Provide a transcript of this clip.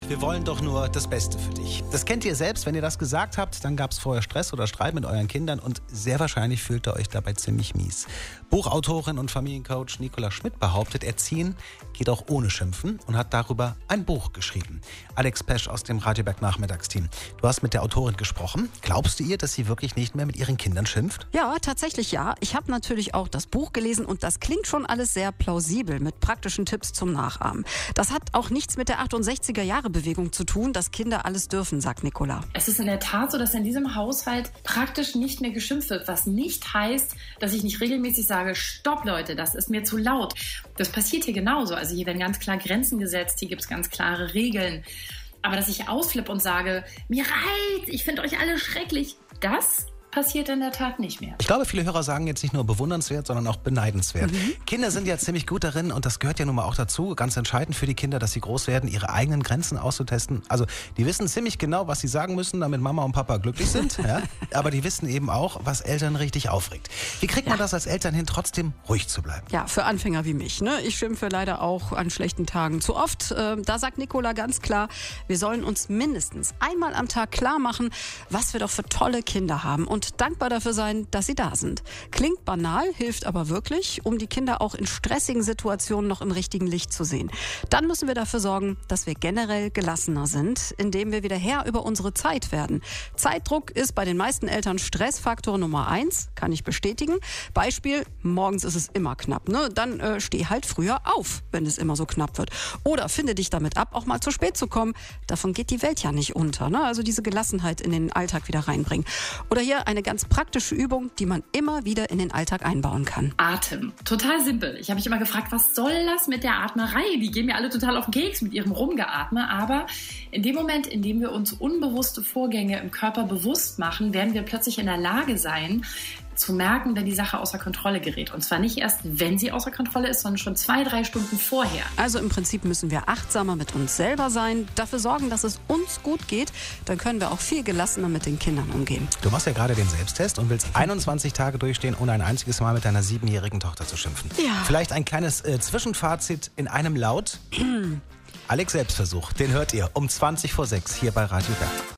wir wollen doch nur das Beste für dich. Das kennt ihr selbst, wenn ihr das gesagt habt, dann gab es vorher Stress oder Streit mit euren Kindern und sehr wahrscheinlich fühlt ihr euch dabei ziemlich mies. Buchautorin und Familiencoach Nicola Schmidt behauptet, Erziehen geht auch ohne Schimpfen und hat darüber ein Buch geschrieben. Alex Pesch aus dem Radio Berg Nachmittagsteam. Du hast mit der Autorin gesprochen. Glaubst du ihr, dass sie wirklich nicht mehr mit ihren Kindern schimpft? Ja, tatsächlich ja. Ich habe natürlich auch das Buch gelesen und das klingt schon alles sehr plausibel mit praktischen Tipps zum Nachahmen. Das hat auch nichts mit der 68er-Jahre-Bewegung zu tun, dass Kinder alles dürfen, sagt Nicola. Es ist in der Tat so, dass in diesem Haushalt praktisch nicht mehr geschimpft wird, was nicht heißt, dass ich nicht regelmäßig sage, stopp Leute, das ist mir zu laut. Das passiert hier genauso. Also hier werden ganz klar Grenzen gesetzt, hier gibt es ganz klare Regeln. Aber dass ich ausflippe und sage, mir reizt, ich finde euch alle schrecklich, das passiert in der Tat nicht mehr. Ich glaube, viele Hörer sagen jetzt nicht nur bewundernswert, sondern auch beneidenswert. Kinder sind ja ziemlich gut darin und das gehört ja nun mal auch dazu, ganz entscheidend für die Kinder, dass sie groß werden, ihre eigenen Grenzen auszutesten. Also die wissen ziemlich genau, was sie sagen müssen, damit Mama und Papa glücklich sind. Ja? Aber die wissen eben auch, was Eltern richtig aufregt. Wie kriegt man das als Eltern hin, trotzdem ruhig zu bleiben? Ja, für Anfänger wie mich. Ne? Ich schimpfe leider auch an schlechten Tagen zu oft. Da sagt Nicola ganz klar, wir sollen uns mindestens einmal am Tag klar machen, was wir doch für tolle Kinder haben und dankbar dafür sein, dass sie da sind. Klingt banal, hilft aber wirklich, um die Kinder auch in stressigen Situationen noch im richtigen Licht zu sehen. Dann müssen wir dafür sorgen, dass wir generell gelassener sind, indem wir wieder Herr über unsere Zeit werden. Zeitdruck ist bei den meisten Eltern Stressfaktor Nummer 1, kann ich bestätigen. Beispiel, morgens ist es immer knapp. Ne? Dann steh halt früher auf, wenn es immer so knapp wird. Oder finde dich damit ab, auch mal zu spät zu kommen. Davon geht die Welt ja nicht unter. Ne? Also diese Gelassenheit in den Alltag wieder reinbringen. Oder hier eine ganz praktische Übung, die man immer wieder in den Alltag einbauen kann. Atem. Total simpel. Ich habe mich immer gefragt, was soll das mit der Atmerei? Die gehen mir alle total auf den Keks mit ihrem Rumgeatme. Aber in dem Moment, in dem wir uns unbewusste Vorgänge im Körper bewusst machen, werden wir plötzlich in der Lage sein, zu merken, wenn die Sache außer Kontrolle gerät. Und zwar nicht erst, wenn sie außer Kontrolle ist, sondern schon 2-3 Stunden vorher. Also im Prinzip müssen wir achtsamer mit uns selber sein, dafür sorgen, dass es uns gut geht. Dann können wir auch viel gelassener mit den Kindern umgehen. Du machst ja gerade den Selbsttest und willst 21 Tage durchstehen, ohne ein einziges Mal mit deiner 7-jährigen Tochter zu schimpfen. Ja. Vielleicht ein kleines Zwischenfazit in einem Laut. Alex Selbstversuch, den hört ihr um 20 vor 6 hier bei Radio Berg.